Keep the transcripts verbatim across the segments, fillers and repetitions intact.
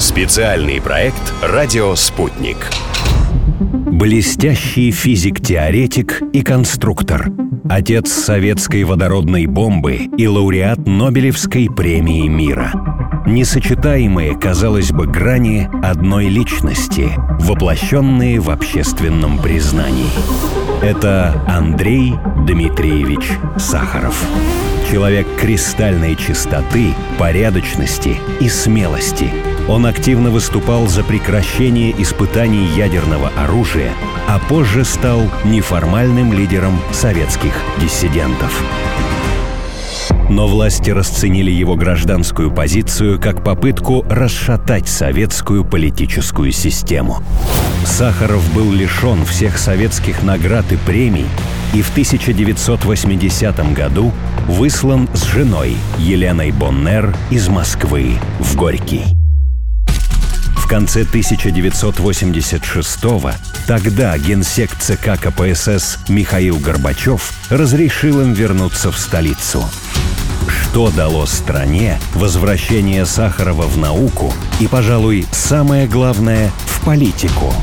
Специальный проект «Радио Спутник». Блестящий физик-теоретик и конструктор. Отец советской водородной бомбы и лауреат Нобелевской премии мира. Несочетаемые, казалось бы, грани одной личности, воплощенные в общественном признании. Это Андрей Дмитриевич Сахаров. Человек кристальной чистоты, порядочности и смелости. Он активно выступал за прекращение испытаний ядерного оружия, а позже стал неформальным лидером советских диссидентов. Но власти расценили его гражданскую позицию как попытку расшатать советскую политическую систему. Сахаров был лишен всех советских наград и премий и в тысяча девятьсот восьмидесятом году выслан с женой Еленой Боннер из Москвы в Горький. В конце тысяча девятьсот восемьдесят шестого тогда генсек ЦК КПСС Михаил Горбачев разрешил им вернуться в столицу. Что дало стране возвращение Сахарова в науку и, пожалуй, самое главное, в политику?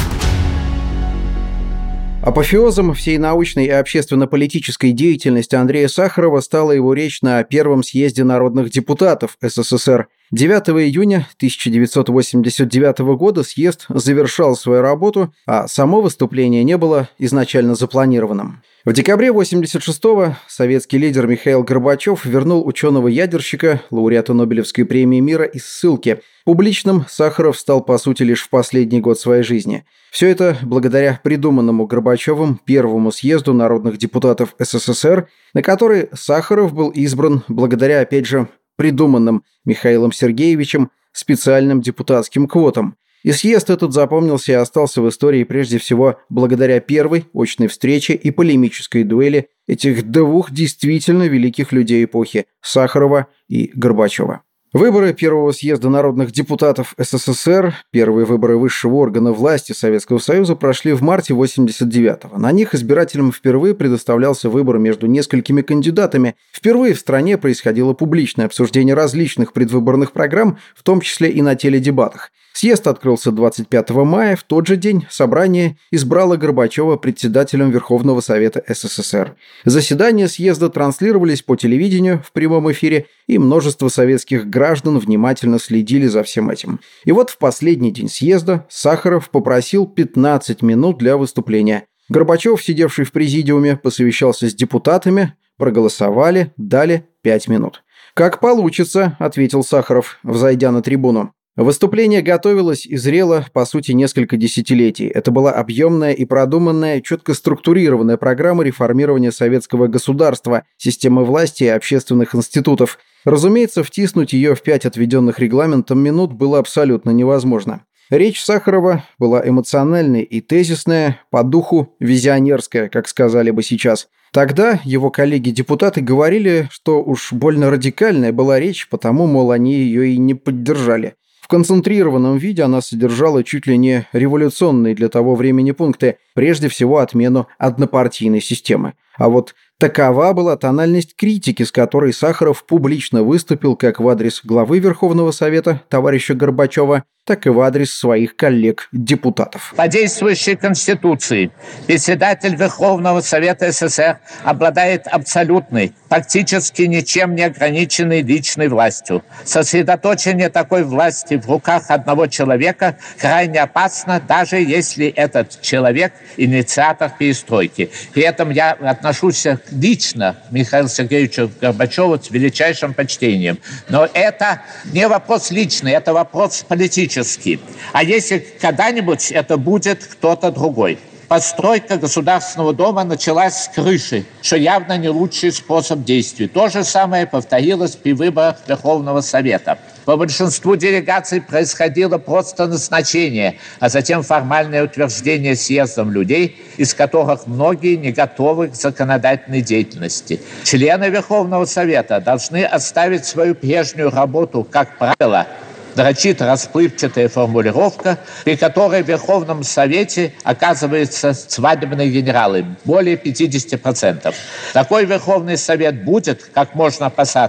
Апофеозом всей научной и общественно-политической деятельности Андрея Сахарова стала его речь на Первом съезде народных депутатов СССР. девятого июня тысяча девятьсот восемьдесят девятого года съезд завершал свою работу, а само выступление не было изначально запланированным. В декабре восемьдесят шестого советский лидер Михаил Горбачев вернул ученого-ядерщика, лауреата Нобелевской премии мира, из ссылки. Публичным Сахаров стал, по сути, лишь в последний год своей жизни. Все это благодаря придуманному Горбачевым Первому съезду народных депутатов СССР, на который Сахаров был избран благодаря, опять же, придуманным Михаилом Сергеевичем специальным депутатским квотам. И съезд этот запомнился и остался в истории прежде всего благодаря первой очной встрече и полемической дуэли этих двух действительно великих людей эпохи – Сахарова и Горбачева. Выборы Первого съезда народных депутатов СССР, первые выборы высшего органа власти Советского Союза, прошли в марте восемьдесят девятого. На них избирателям впервые предоставлялся выбор между несколькими кандидатами. Впервые в стране происходило публичное обсуждение различных предвыборных программ, в том числе и на теледебатах. Съезд открылся двадцать пятого мая. В тот же день собрание избрало Горбачева председателем Верховного Совета СССР. Заседания съезда транслировались по телевидению в прямом эфире, и множество советских граждан внимательно следили за всем этим. И вот в последний день съезда Сахаров попросил пятнадцать минут для выступления. Горбачев, сидевший в президиуме, посовещался с депутатами, проголосовали, дали пять минут. «Как получится», — ответил Сахаров, взойдя на трибуну. Выступление готовилось и зрело, по сути, несколько десятилетий. Это была объемная и продуманная, четко структурированная программа реформирования советского государства, системы власти и общественных институтов. Разумеется, втиснуть ее в пять отведенных регламентом минут было абсолютно невозможно. Речь Сахарова была эмоциональной и тезисная, по духу визионерская, как сказали бы сейчас. Тогда его коллеги-депутаты говорили, что уж больно радикальная была речь, потому, мол, они ее и не поддержали. В концентрированном виде она содержала чуть ли не революционные для того времени пункты, прежде всего отмену однопартийной системы. А вот такова была тональность критики, с которой Сахаров публично выступил как в адрес главы Верховного Совета, товарища Горбачева, так и в адрес своих коллег-депутатов. По действующей Конституции председатель Верховного Совета СССР обладает абсолютной, практически ничем не ограниченной личной властью. Сосредоточение такой власти в руках одного человека крайне опасно, даже если этот человек инициатор перестройки. При этом я отношусь лично к Михаилу Сергеевичу Горбачеву с величайшим почтением. Но это не вопрос личный, это вопрос политический. А если когда-нибудь это будет кто-то другой? Постройка Государственного дома началась с крыши, что явно не лучший способ действий. То же самое повторилось при выборах Верховного Совета. По большинству делегаций происходило просто назначение, а затем формальное утверждение съездом людей, из которых многие не готовы к законодательной деятельности. Члены Верховного Совета должны оставить свою прежнюю работу, как правило, нарочито расплывчатая формулировка, при которой в Верховном Совете оказываются свадебные генералы, более пятьдесят процентов. Такой Верховный Совет будет, как можно опасаться,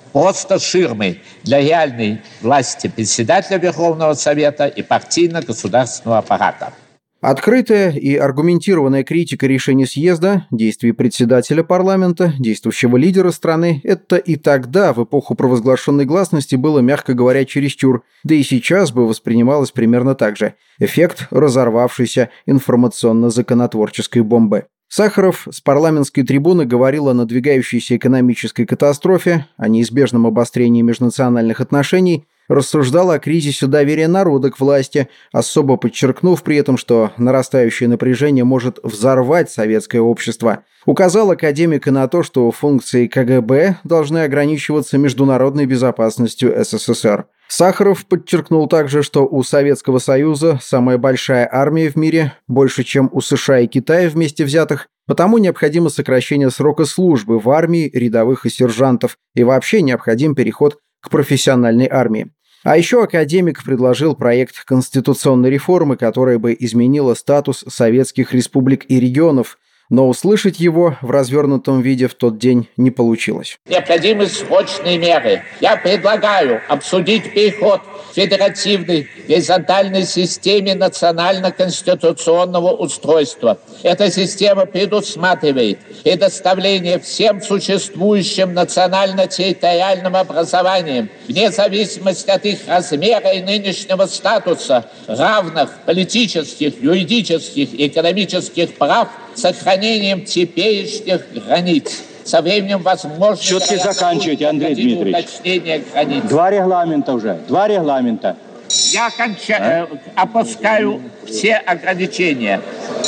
просто ширмой для реальной власти председателя Верховного Совета и партийно-государственного аппарата. Открытая и аргументированная критика решений съезда, действий председателя парламента, действующего лидера страны – это и тогда, в эпоху провозглашенной гласности, было, мягко говоря, чересчур, да и сейчас бы воспринималось примерно так же. Эффект разорвавшейся информационно-законотворческой бомбы. Сахаров с парламентской трибуны говорил о надвигающейся экономической катастрофе, о неизбежном обострении межнациональных отношений, рассуждал о кризисе доверия народа к власти, особо подчеркнув при этом, что нарастающее напряжение может взорвать советское общество. Указал академик и на то, что функции ка гэ бэ должны ограничиваться международной безопасностью эс эс эс эр. Сахаров подчеркнул также, что у Советского Союза самая большая армия в мире, больше, чем у США и Китая вместе взятых, потому необходимо сокращение срока службы в армии рядовых и сержантов, и вообще необходим переход к профессиональной армии. А еще академик предложил проект конституционной реформы, которая бы изменила статус советских республик и регионов, но услышать его в развернутом виде в тот день не получилось. Необходимы срочные меры. Я предлагаю обсудить переход к федеративной горизонтальной системе национально-конституционного устройства. Эта система предусматривает предоставление всем существующим национально-территориальным образованиям, вне зависимости от их размера и нынешнего статуса, равных политических, юридических и экономических прав, с сохранением теперешних границ. Со временем возможно... Все-таки заканчивайте, Андрей Дмитриевич. Два регламента уже, два регламента. Я конча... а? опускаю все ограничения.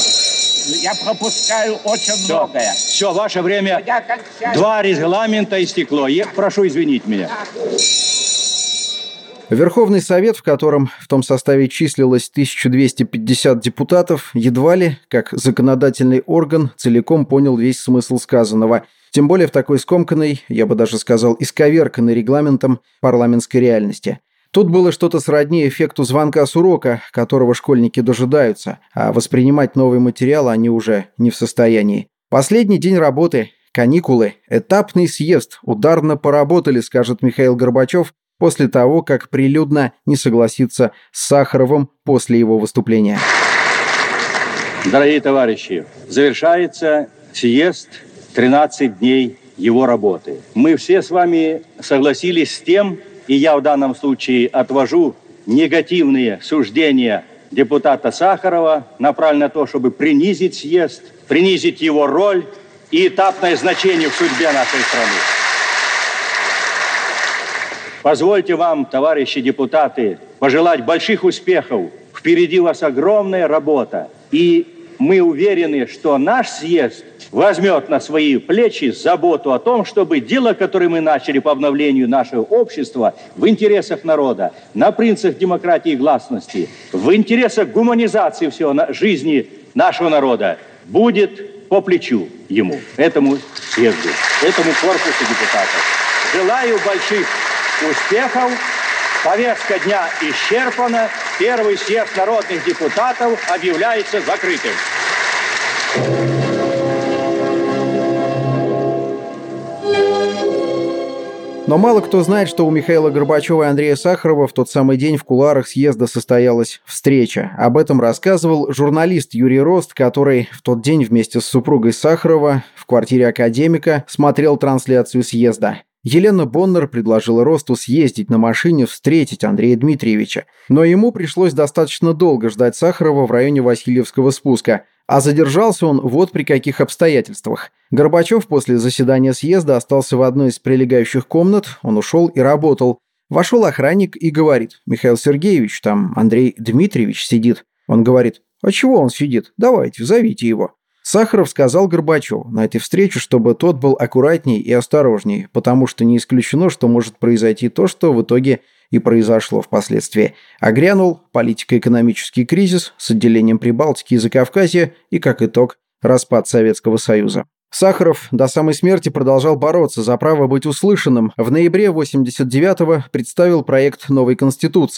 Я пропускаю очень все, многое. Все, ваше время. Два регламента истекло. Я прошу извинить меня. Верховный Совет, в котором в том составе числилось тысяча двести пятьдесят депутатов, едва ли, как законодательный орган, целиком понял весь смысл сказанного. Тем более в такой скомканной, я бы даже сказал, исковерканной регламентом парламентской реальности. Тут было что-то сродни эффекту звонка с урока, которого школьники дожидаются, а воспринимать новый материал они уже не в состоянии. Последний день работы, каникулы, этапный съезд, ударно поработали, скажет Михаил Горбачев, после того, как прилюдно не согласится с Сахаровым после его выступления. Дорогие товарищи, завершается съезд, тринадцать дней его работы. Мы все с вами согласились с тем, и я в данном случае отвожу негативные суждения депутата Сахарова, направленные на то, чтобы принизить съезд, принизить его роль и этапное значение в судьбе нашей страны. Позвольте вам, товарищи депутаты, пожелать больших успехов. Впереди у вас огромная работа. И мы уверены, что наш съезд возьмет на свои плечи заботу о том, чтобы дело, которое мы начали по обновлению нашего общества в интересах народа, на принципах демократии и гласности, в интересах гуманизации всего жизни нашего народа, будет по плечу ему, этому съезду, этому корпусу депутатов. Желаю больших успехов. Повестка дня исчерпана. Первый съезд народных депутатов объявляется закрытым. Но мало кто знает, что у Михаила Горбачева и Андрея Сахарова в тот самый день в кулуарах съезда состоялась встреча. Об этом рассказывал журналист Юрий Рост, который в тот день вместе с супругой Сахарова в квартире академика смотрел трансляцию съезда. Елена Боннер предложила Росту съездить на машине встретить Андрея Дмитриевича, но ему пришлось достаточно долго ждать Сахарова в районе Васильевского спуска, а задержался он вот при каких обстоятельствах. Горбачев после заседания съезда остался в одной из прилегающих комнат, он ушел и работал. Вошел охранник и говорит: «Михаил Сергеевич, там Андрей Дмитриевич сидит». Он говорит: «А чего он сидит? Давайте, зовите его». Сахаров сказал Горбачеву на этой встрече, чтобы тот был аккуратней и осторожней, потому что не исключено, что может произойти то, что в итоге и произошло впоследствии. А грянул политико-экономический кризис с отделением Прибалтики и Закавказья и, как итог, распад Советского Союза. Сахаров до самой смерти продолжал бороться за право быть услышанным. В ноябре восемьдесят девятого представил проект новой Конституции,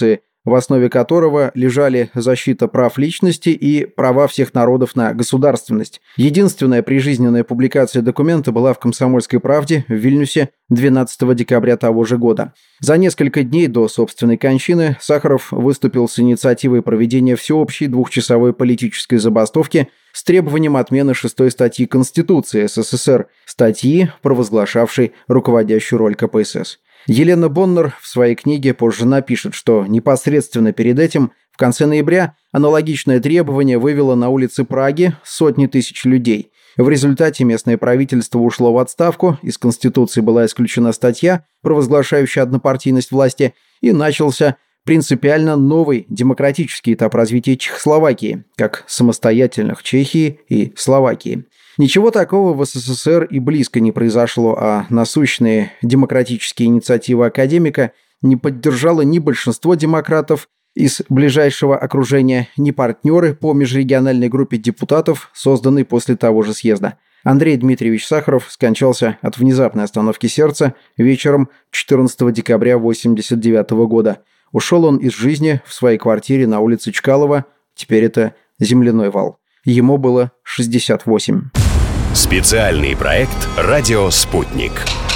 в основе которого лежали защита прав личности и права всех народов на государственность. Единственная прижизненная публикация документа была в «Комсомольской правде» в Вильнюсе двенадцатого декабря того же года. За несколько дней до собственной кончины Сахаров выступил с инициативой проведения всеобщей двухчасовой политической забастовки с требованием отмены шестой статьи Конституции СССР, статьи, провозглашавшей руководящую роль ка пэ эс эс. Елена Боннер в своей книге позже напишет, что непосредственно перед этим, в конце ноября, аналогичное требование вывело на улицы Праги сотни тысяч людей. В результате местное правительство ушло в отставку, из Конституции была исключена статья, провозглашающая однопартийность власти, и начался принципиально новый демократический этап развития Чехословакии, как самостоятельных Чехии и Словакии. Ничего такого в эс эс эс эр и близко не произошло, а насущные демократические инициативы академика не поддержало ни большинство демократов из ближайшего окружения, ни партнеры по межрегиональной группе депутатов, созданной после того же съезда. Андрей Дмитриевич Сахаров скончался от внезапной остановки сердца вечером четырнадцатого декабря тысяча девятьсот восемьдесят девятого года. Ушел он из жизни в своей квартире на улице Чкалова, теперь это Земляной вал. Ему было шестьдесят восемь. Специальный проект «Радио Спутник».